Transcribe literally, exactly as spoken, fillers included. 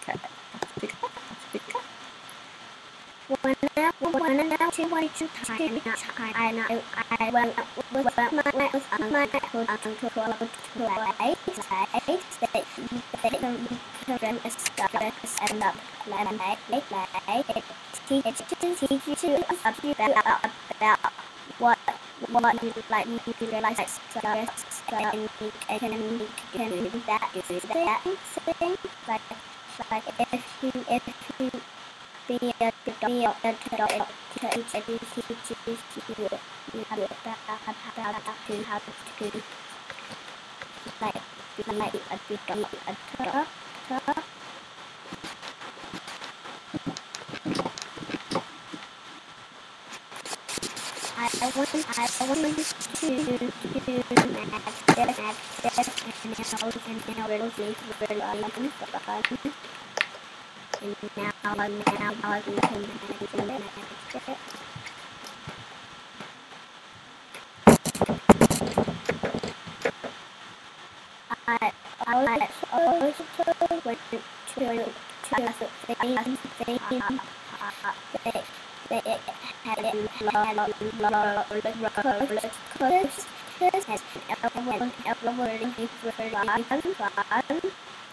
When I when I to wait to time, I know I went with my with my uncle to play say that they can establish and up play play teach teach you to about about what what you like you realize so and you can can do that do that thing like like if you if you be a be a to each of these teachers you you have about how to how to like like a big a to to I want I want to do math this math this and now and now riddles is really fun and now now I can do math. I I also went to to they they they had it roller roller coasters and everyone everyone really fun.